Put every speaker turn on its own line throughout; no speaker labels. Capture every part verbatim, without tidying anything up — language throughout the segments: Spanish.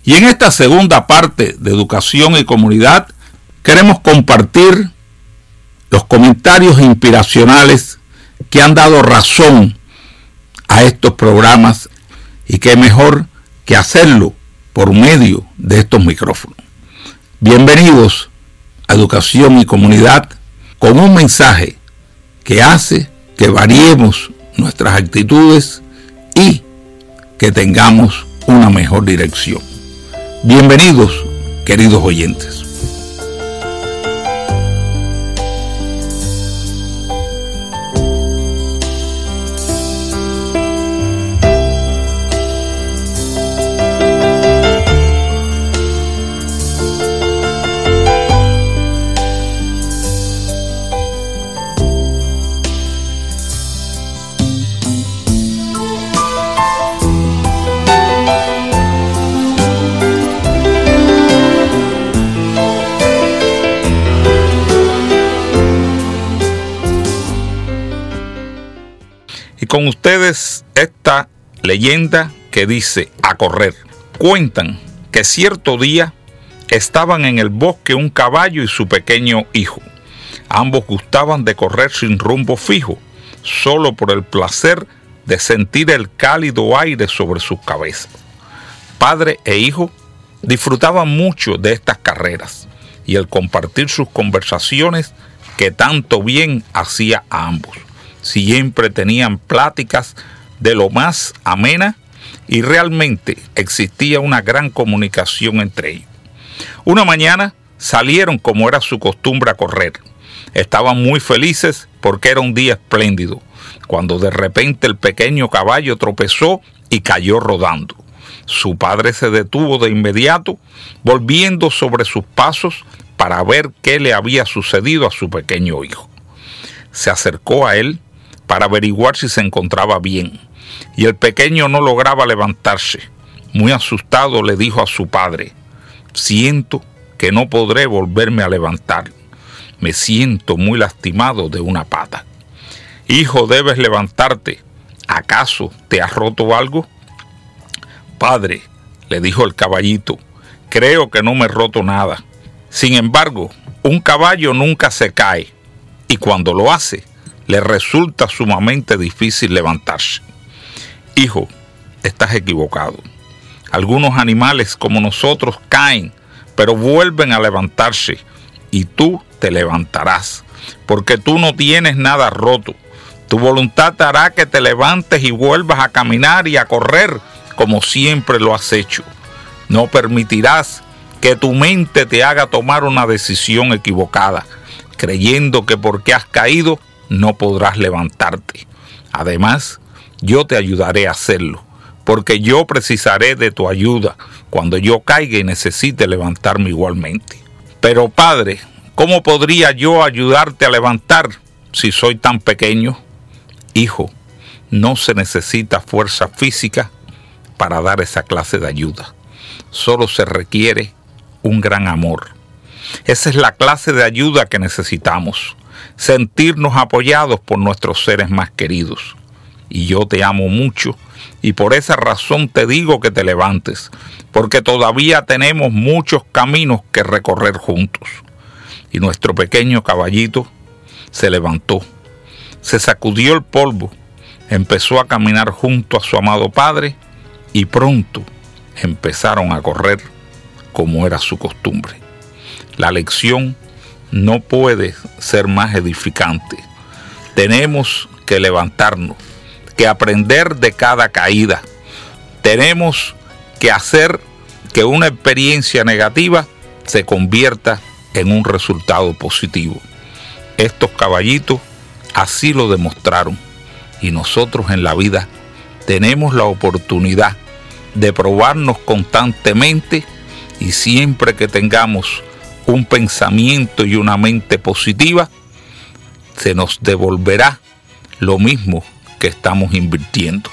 Y en esta segunda parte de Educación y Comunidad queremos compartir los comentarios inspiracionales que han dado razón a estos programas, y qué mejor que hacerlo por medio de estos micrófonos. Bienvenidos a Educación y Comunidad, con un mensaje que hace que variemos nuestras actitudes y que tengamos una mejor dirección. Bienvenidos, queridos oyentes. Con ustedes esta leyenda que dice a correr. Cuentan que cierto día estaban en el bosque un caballo y su pequeño hijo. Ambos gustaban de correr sin rumbo fijo, solo por el placer de sentir el cálido aire sobre sus cabezas. Padre e hijo disfrutaban mucho de estas carreras y el compartir sus conversaciones que tanto bien hacía a ambos. Siempre tenían pláticas de lo más amena y realmente existía una gran comunicación entre ellos. Una mañana salieron, como era su costumbre, a correr. Estaban muy felices porque era un día espléndido, cuando de repente el pequeño caballo tropezó y cayó rodando. Su padre se detuvo de inmediato, volviendo sobre sus pasos para ver qué le había sucedido a su pequeño hijo. Se acercó a él para averiguar si se encontraba bien, y el pequeño no lograba levantarse. Muy asustado le dijo a su padre: siento que no podré volverme a levantar, me siento muy lastimado de una pata. Hijo, debes levantarte, ¿acaso te has roto algo? Padre, le dijo el caballito, creo que no me he roto nada. Sin embargo, un caballo nunca se cae, y cuando lo hace, le resulta sumamente difícil levantarse. Hijo, estás equivocado. Algunos animales como nosotros caen, pero vuelven a levantarse, y tú te levantarás, porque tú no tienes nada roto. Tu voluntad te hará que te levantes y vuelvas a caminar y a correr como siempre lo has hecho. No permitirás que tu mente te haga tomar una decisión equivocada, creyendo que porque has caído no podrás levantarte. Además, yo te ayudaré a hacerlo, porque yo precisaré de tu ayuda cuando yo caiga y necesite levantarme igualmente. Pero padre, ¿cómo podría yo ayudarte a levantar si soy tan pequeño? Hijo, no se necesita fuerza física para dar esa clase de ayuda. Solo se requiere un gran amor. Esa es la clase de ayuda que necesitamos. Sentirnos apoyados por nuestros seres más queridos. Y yo te amo mucho, y por esa razón te digo que te levantes, porque todavía tenemos muchos caminos que recorrer juntos. Y nuestro pequeño caballito se levantó, se sacudió el polvo, empezó a caminar junto a su amado padre, y pronto empezaron a correr como era su costumbre. La lección no puede ser más edificante. Tenemos que levantarnos, que aprender de cada caída. Tenemos que hacer que una experiencia negativa se convierta en un resultado positivo. Estos caballitos así lo demostraron, y nosotros en la vida tenemos la oportunidad de probarnos constantemente, y siempre que tengamos un pensamiento y una mente positiva, se nos devolverá lo mismo que estamos invirtiendo.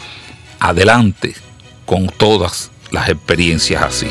Adelante con todas las experiencias así.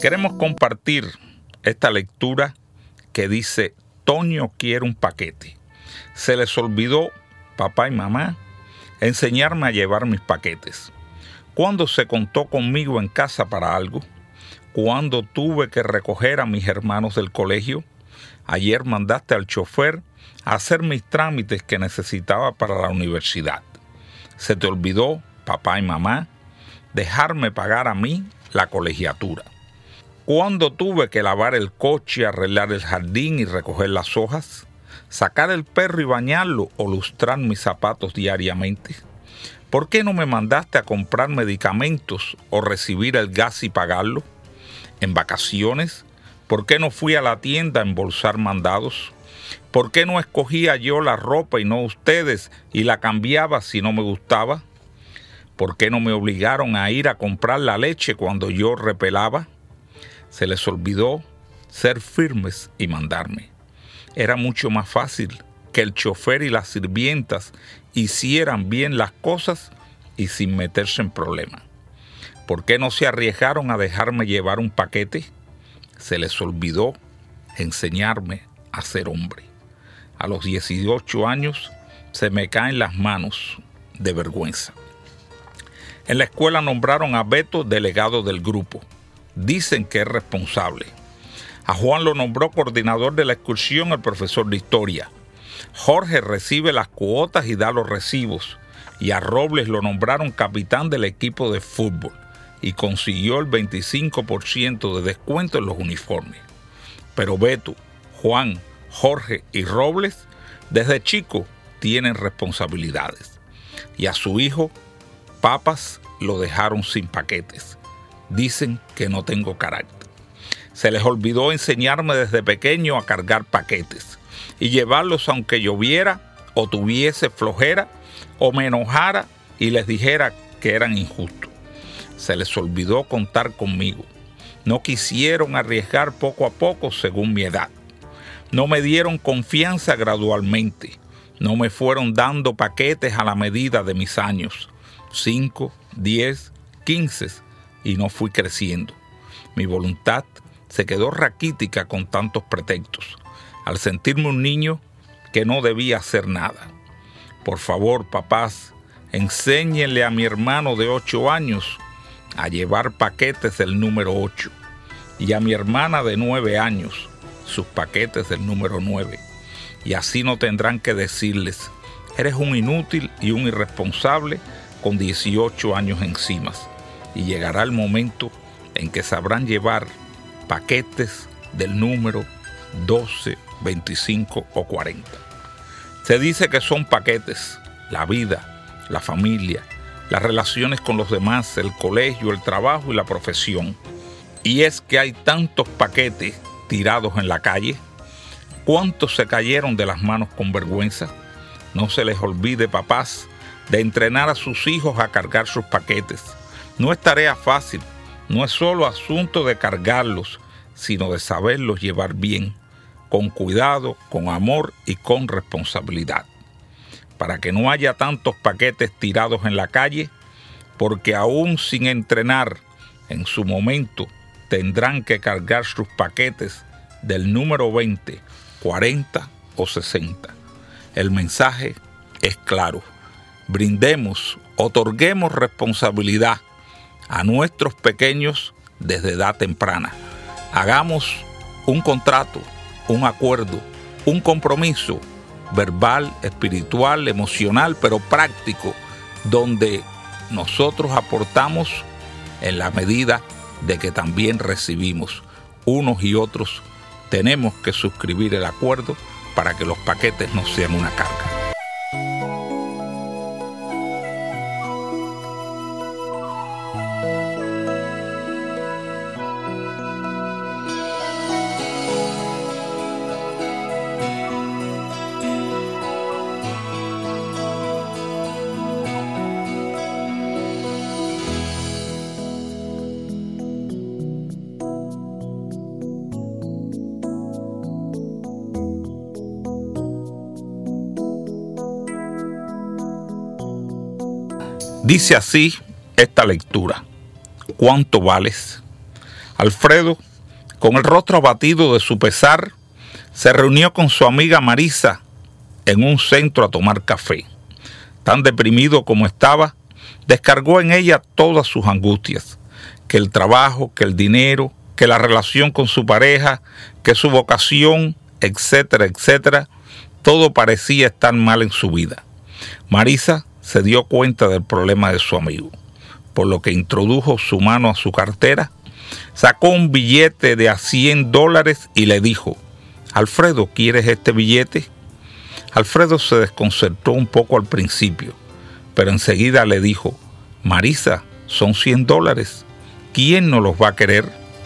Queremos compartir esta lectura que dice: Toño quiere un paquete. Se les olvidó, papá y mamá, enseñarme a llevar mis paquetes. Cuando se contó conmigo en casa para algo, cuando tuve que recoger a mis hermanos del colegio, ayer mandaste al chofer a hacer mis trámites que necesitaba para la universidad. Se te olvidó, papá y mamá, dejarme pagar a mí la colegiatura. Cuando tuve que lavar el coche, arreglar el jardín y recoger las hojas, sacar el perro y bañarlo o lustrar mis zapatos diariamente. ¿Por qué no me mandaste a comprar medicamentos o recibir el gas y pagarlo? En vacaciones, ¿por qué no fui a la tienda a embolsar mandados? ¿Por qué no escogía yo la ropa y no ustedes y la cambiaba si no me gustaba? ¿Por qué no me obligaron a ir a comprar la leche cuando yo repelaba? Se les olvidó ser firmes y mandarme. Era mucho más fácil que el chofer y las sirvientas hicieran bien las cosas y sin meterse en problemas. ¿Por qué no se arriesgaron a dejarme llevar un paquete? Se les olvidó enseñarme a ser hombre. A los dieciocho años se me caen las manos de vergüenza. En la escuela nombraron a Beto delegado del grupo. Dicen que es responsable. A Juan lo nombró coordinador de la excursión el profesor de historia. Jorge recibe las cuotas y da los recibos. Y a Robles lo nombraron capitán del equipo de fútbol y consiguió el veinticinco por ciento de descuento en los uniformes. Pero Beto, Juan, Jorge y Robles desde chico tienen responsabilidades. Y a su hijo, Papas, lo dejaron sin paquetes. Dicen que no tengo carácter. Se les olvidó enseñarme desde pequeño a cargar paquetes y llevarlos aunque lloviera o tuviese flojera o me enojara y les dijera que eran injustos. Se les olvidó contar conmigo. No quisieron arriesgar poco a poco según mi edad. No me dieron confianza gradualmente. No me fueron dando paquetes a la medida de mis años. Cinco, diez, quince, y no fui creciendo. Mi voluntad se quedó raquítica con tantos pretextos, al sentirme un niño que no debía hacer nada. Por favor, papás, enséñenle a mi hermano de ocho años a llevar paquetes del número ocho y a mi hermana de nueve años sus paquetes del número nueve. Y así no tendrán que decirles: eres un inútil y un irresponsable con dieciocho años encima. Y llegará el momento en que sabrán llevar paquetes del número doce, veinticinco o cuarenta. Se dice que son paquetes: la vida, la familia, las relaciones con los demás, el colegio, el trabajo y la profesión. Y es que hay tantos paquetes tirados en la calle. ¿Cuántos se cayeron de las manos con vergüenza? No se les olvide, papás, de entrenar a sus hijos a cargar sus paquetes. No es tarea fácil, no es solo asunto de cargarlos, sino de saberlos llevar bien, con cuidado, con amor y con responsabilidad. Para que no haya tantos paquetes tirados en la calle, porque aún sin entrenar, en su momento tendrán que cargar sus paquetes del número veinte, cuarenta o sesenta. El mensaje es claro. Brindemos, otorguemos responsabilidad a nuestros pequeños desde edad temprana. Hagamos un contrato, un acuerdo, un compromiso verbal, espiritual, emocional, pero práctico, donde nosotros aportamos en la medida de que también recibimos. Unos y otros tenemos que suscribir el acuerdo para que los paquetes no sean una carga. Dice así esta lectura: ¿cuánto vales? Alfredo, con el rostro abatido de su pesar, se reunió con su amiga Marisa en un centro a tomar café. Tan deprimido como estaba, descargó en ella todas sus angustias, que el trabajo, que el dinero, que la relación con su pareja, que su vocación, etcétera, etcétera, todo parecía estar mal en su vida. Marisa se dio cuenta del problema de su amigo, por lo que introdujo su mano a su cartera, sacó un billete de a cien dólares y le dijo: Alfredo, ¿quieres este billete? Alfredo se desconcertó un poco al principio, pero enseguida le dijo: Marisa, son cien dólares, ¿quién no los va a querer?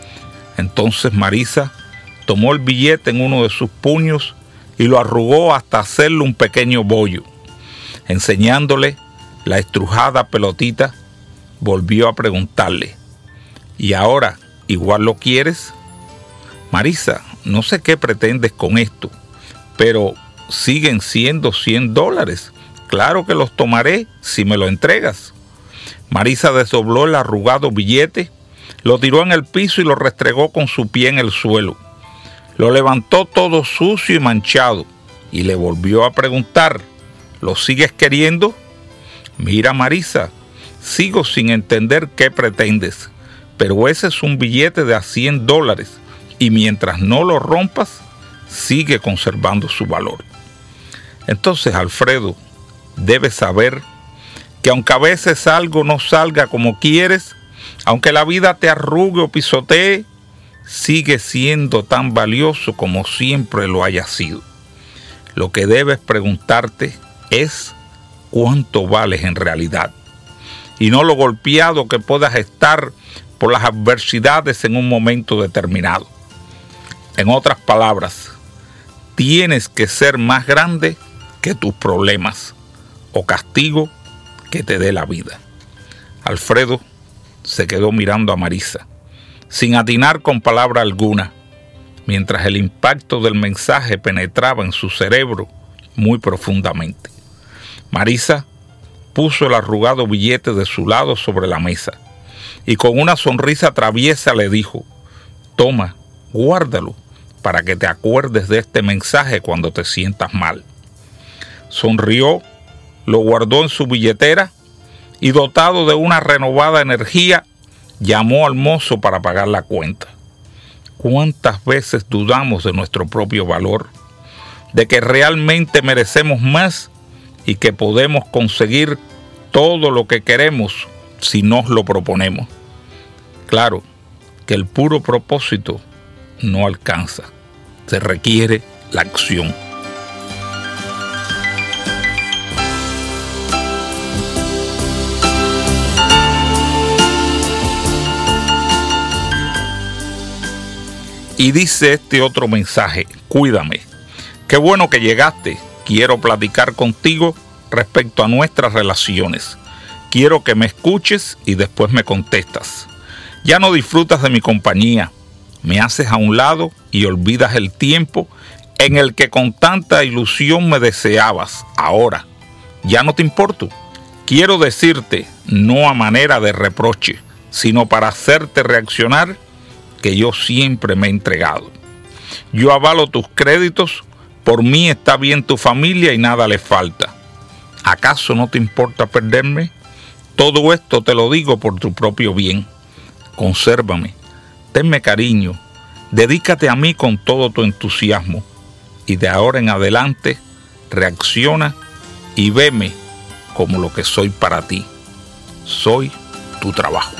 Entonces Marisa tomó el billete en uno de sus puños y lo arrugó hasta hacerle un pequeño bollo. Enseñándole la estrujada pelotita, volvió a preguntarle: ¿y ahora igual lo quieres? Marisa, no sé qué pretendes con esto, pero siguen siendo cien dólares. Claro que los tomaré si me lo entregas. Marisa desdobló el arrugado billete, lo tiró en el piso y lo restregó con su pie en el suelo. Lo levantó todo sucio y manchado y le volvió a preguntar: ¿lo sigues queriendo? Mira, Marisa, sigo sin entender qué pretendes, pero ese es un billete de a cien dólares y mientras no lo rompas, sigue conservando su valor. Entonces, Alfredo, debes saber que aunque a veces algo no salga como quieres, aunque la vida te arrugue o pisotee, sigue siendo tan valioso como siempre lo haya sido. Lo que debes preguntarte es cuánto vales en realidad, y no lo golpeado que puedas estar por las adversidades en un momento determinado. En otras palabras, tienes que ser más grande que tus problemas o castigo que te dé la vida. Alfredo se quedó mirando a Marisa, sin atinar con palabra alguna, mientras el impacto del mensaje penetraba en su cerebro muy profundamente. Marisa puso el arrugado billete de su lado sobre la mesa y con una sonrisa traviesa le dijo: toma, guárdalo para que te acuerdes de este mensaje cuando te sientas mal. Sonrió, lo guardó en su billetera y, dotado de una renovada energía, llamó al mozo para pagar la cuenta. ¿Cuántas veces dudamos de nuestro propio valor, de que realmente merecemos más y que podemos conseguir todo lo que queremos si nos lo proponemos? Claro que el puro propósito no alcanza, se requiere la acción. Y dice este otro mensaje: cuídame, qué bueno que llegaste, quiero platicar contigo respecto a nuestras relaciones. Quiero que me escuches y después me contestas. Ya no disfrutas de mi compañía, me haces a un lado y olvidas el tiempo en el que con tanta ilusión me deseabas. Ahora, ya no te importo. Quiero decirte, no a manera de reproche, sino para hacerte reaccionar, que yo siempre me he entregado. Yo avalo tus créditos, por mí está bien tu familia y nada le falta. ¿Acaso no te importa perderme? Todo esto te lo digo por tu propio bien. Consérvame, tenme cariño, dedícate a mí con todo tu entusiasmo y de ahora en adelante reacciona y veme como lo que soy para ti. Soy tu trabajo.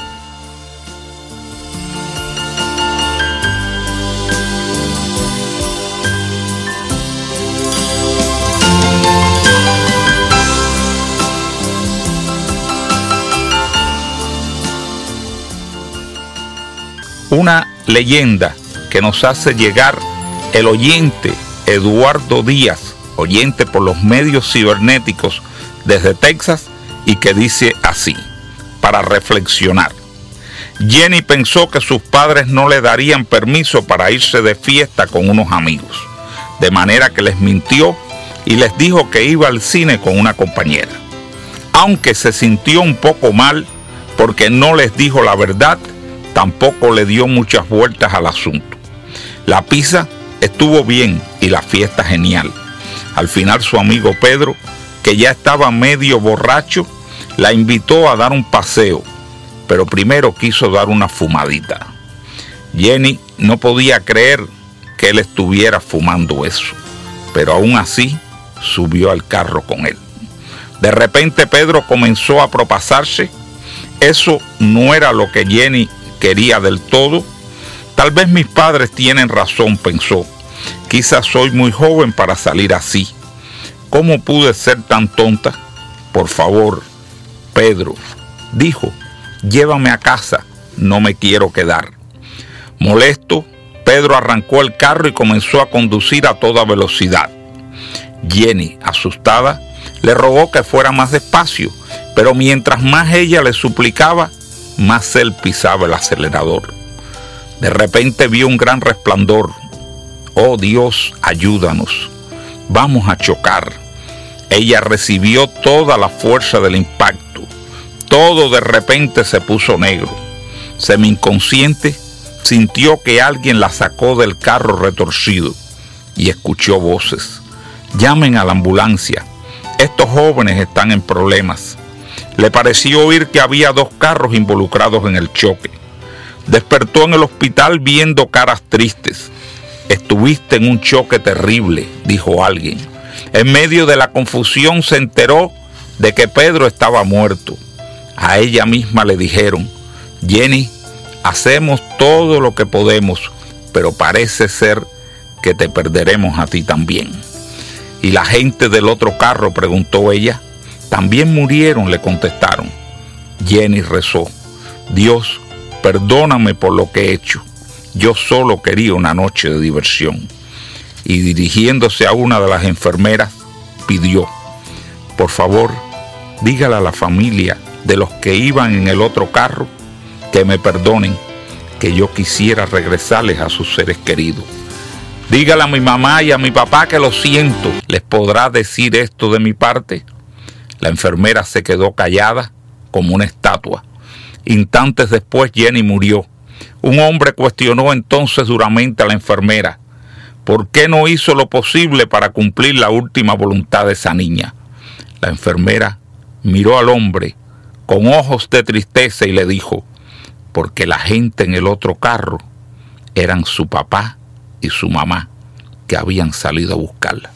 Una leyenda que nos hace llegar el oyente Eduardo Díaz, oyente por los medios cibernéticos desde Texas, y que dice así, para reflexionar. Jenny pensó que sus padres no le darían permiso para irse de fiesta con unos amigos, de manera que les mintió y les dijo que iba al cine con una compañera. Aunque se sintió un poco mal porque no les dijo la verdad, tampoco le dio muchas vueltas al asunto. La pizza estuvo bien y la fiesta genial. Al final su amigo Pedro, que ya estaba medio borracho, la invitó a dar un paseo, pero primero quiso dar una fumadita. Jenny no podía creer que él estuviera fumando eso, pero aún así subió al carro con él. De repente Pedro comenzó a propasarse. Eso no era lo que Jenny quería del todo. Tal vez mis padres tienen razón, pensó. Quizás soy muy joven para salir así. ¿Cómo pude ser tan tonta? Por favor, Pedro, dijo, llévame a casa, no me quiero quedar. Molesto, Pedro arrancó el carro y comenzó a conducir a toda velocidad. Jenny, asustada, le rogó que fuera más despacio, pero mientras más ella le suplicaba, más él pisaba el acelerador. De repente vio un gran resplandor. Oh Dios, ayúdanos, vamos a chocar. Ella recibió toda la fuerza del impacto. Todo de repente se puso negro. Semi-inconsciente, sintió que alguien la sacó del carro retorcido y escuchó voces. Llamen a la ambulancia. Estos jóvenes están en problemas. Le pareció oír que había dos carros involucrados en el choque. Despertó en el hospital viendo caras tristes. Estuviste en un choque terrible, dijo alguien. En medio de la confusión se enteró de que Pedro estaba muerto. A ella misma le dijeron, Jenny, hacemos todo lo que podemos, pero parece ser que te perderemos a ti también. ¿Y la gente del otro carro?, preguntó ella. También murieron, le contestaron. Jenny rezó, Dios, perdóname por lo que he hecho. Yo solo quería una noche de diversión. Y dirigiéndose a una de las enfermeras, pidió, por favor, dígale a la familia de los que iban en el otro carro que me perdonen, que yo quisiera regresarles a sus seres queridos. Dígale a mi mamá y a mi papá que lo siento. ¿Les podrá decir esto de mi parte? La enfermera se quedó callada como una estatua. Instantes después Jenny murió. Un hombre cuestionó entonces duramente a la enfermera. ¿Por qué no hizo lo posible para cumplir la última voluntad de esa niña? La enfermera miró al hombre con ojos de tristeza y le dijo, porque la gente en el otro carro eran su papá y su mamá que habían salido a buscarla.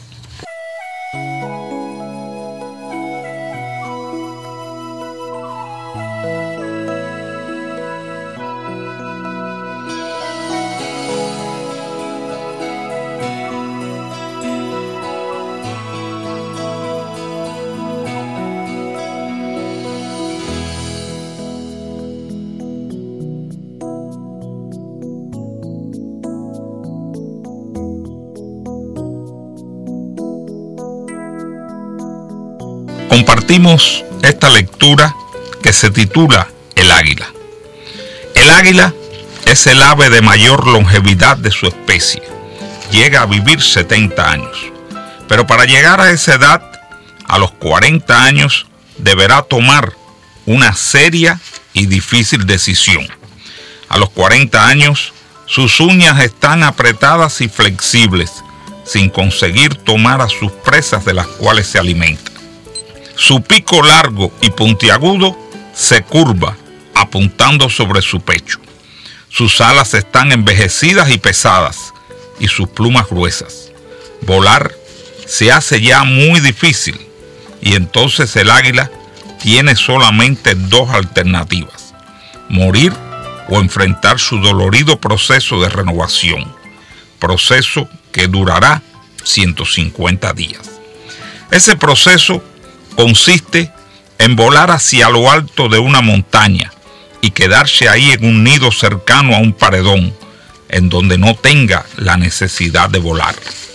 Compartimos esta lectura que se titula El águila. El águila es el ave de mayor longevidad de su especie. Llega a vivir setenta años. Pero para llegar a esa edad, a los cuarenta años, deberá tomar una seria y difícil decisión. A los cuarenta años, sus uñas están apretadas y flexibles, sin conseguir tomar a sus presas de las cuales se alimenta. Su pico largo y puntiagudo se curva, apuntando sobre su pecho. Sus alas están envejecidas y pesadas, y sus plumas gruesas. Volar se hace ya muy difícil, y entonces el águila tiene solamente dos alternativas: morir o enfrentar su dolorido proceso de renovación, proceso que durará ciento cincuenta días. Ese proceso consiste en volar hacia lo alto de una montaña y quedarse ahí en un nido cercano a un paredón, en donde no tenga la necesidad de volar.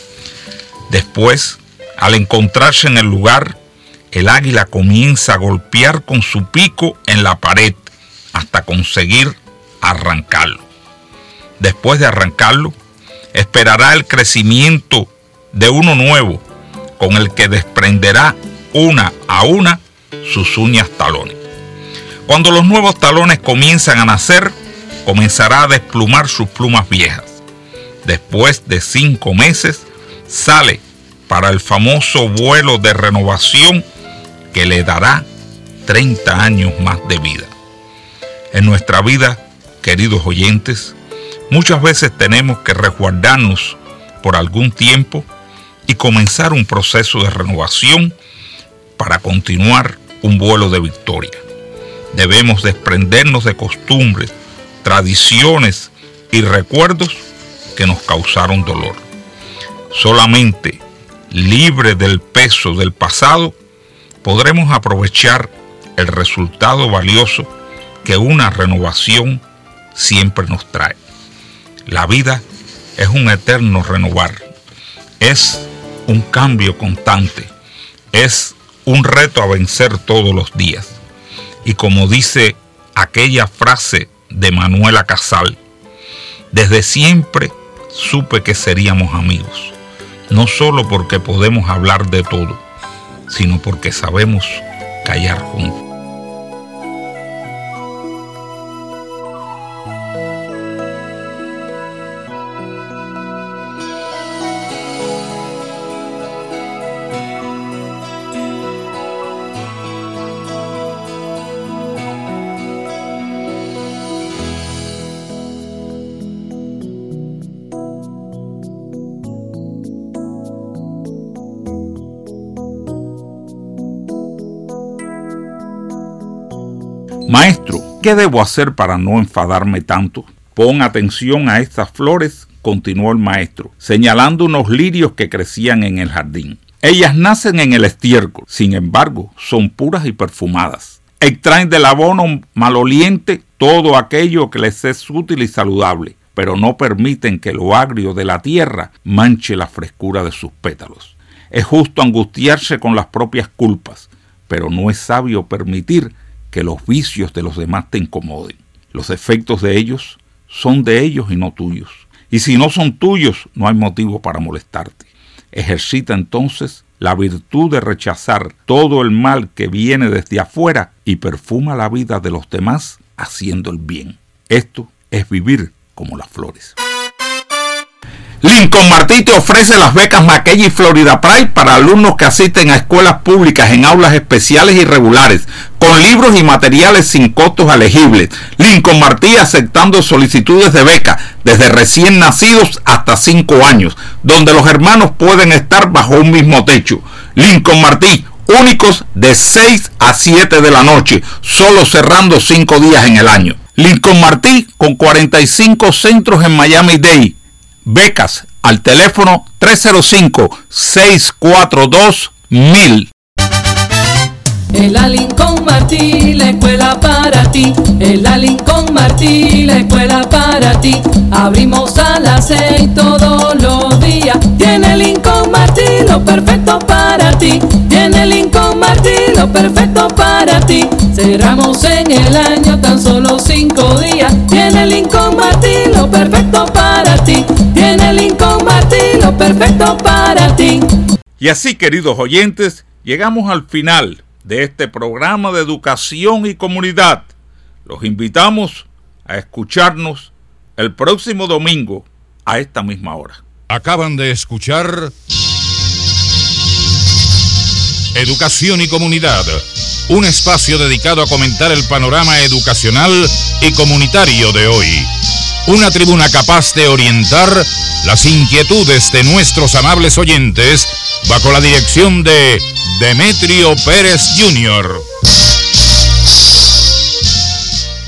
Después, al encontrarse en el lugar, el águila comienza a golpear con su pico en la pared hasta conseguir arrancarlo. Después de arrancarlo, esperará el crecimiento de uno nuevo, con el que desprenderá una a una sus uñas talones. Cuando los nuevos talones comienzan a nacer, comenzará a desplumar sus plumas viejas. Después de cinco meses, sale para el famoso vuelo de renovación que le dará treinta años más de vida. En nuestra vida, queridos oyentes, muchas veces tenemos que resguardarnos por algún tiempo y comenzar un proceso de renovación para continuar un vuelo de victoria. Debemos desprendernos de costumbres, tradiciones y recuerdos que nos causaron dolor. Solamente libre del peso del pasado podremos aprovechar el resultado valioso que una renovación siempre nos trae. La vida es un eterno renovar, es un cambio constante, es un reto a vencer todos los días. Y como dice aquella frase de Manuela Casal, desde siempre supe que seríamos amigos, no solo porque podemos hablar de todo, sino porque sabemos callar juntos. Maestro, ¿qué debo hacer para no enfadarme tanto? Pon atención a estas flores, continuó el maestro, señalando unos lirios que crecían en el jardín. Ellas nacen en el estiércol, sin embargo, son puras y perfumadas. Extraen del abono maloliente todo aquello que les es útil y saludable, pero no permiten que lo agrio de la tierra manche la frescura de sus pétalos. Es justo angustiarse con las propias culpas, pero no es sabio permitir que los vicios de los demás te incomoden. Los efectos de ellos son de ellos y no tuyos. Y si no son tuyos, no hay motivo para molestarte. Ejercita entonces la virtud de rechazar todo el mal que viene desde afuera y perfuma la vida de los demás haciendo el bien. Esto es vivir como las flores. Lincoln Martí te ofrece las becas Mackenzie y Florida Pride para alumnos que asisten a escuelas públicas en aulas especiales y regulares, con libros y materiales sin costos elegibles. Lincoln Martí aceptando solicitudes de beca desde recién nacidos hasta cinco años, donde los hermanos pueden estar bajo un mismo techo. Lincoln Martí, únicos de seis a siete de la noche, solo cerrando cinco días en el año. Lincoln Martí con cuarenta y cinco centros en Miami-Dade. Becas al teléfono tres cero cinco, seis cuatro dos, mil.
En la Lincoln Martí, la escuela para ti. En la Lincoln Martí, la escuela para ti. Abrimos a las seis todos los días. Tiene Lincoln Martí lo perfecto para ti. Tiene Lincoln Martí lo perfecto para ti. Cerramos en el año tan solo cinco días. Tiene Lincoln Martí lo perfecto para ti. Tiene Lincoln Martí lo perfecto para ti.
Y así, queridos oyentes, llegamos al final de este programa de educación y comunidad. Los invitamos a escucharnos el próximo domingo a esta misma hora.
Acaban de escuchar Educación y Comunidad, un espacio dedicado a comentar el panorama educacional y comunitario de hoy. Una tribuna capaz de orientar las inquietudes de nuestros amables oyentes bajo la dirección de Demetrio Pérez junior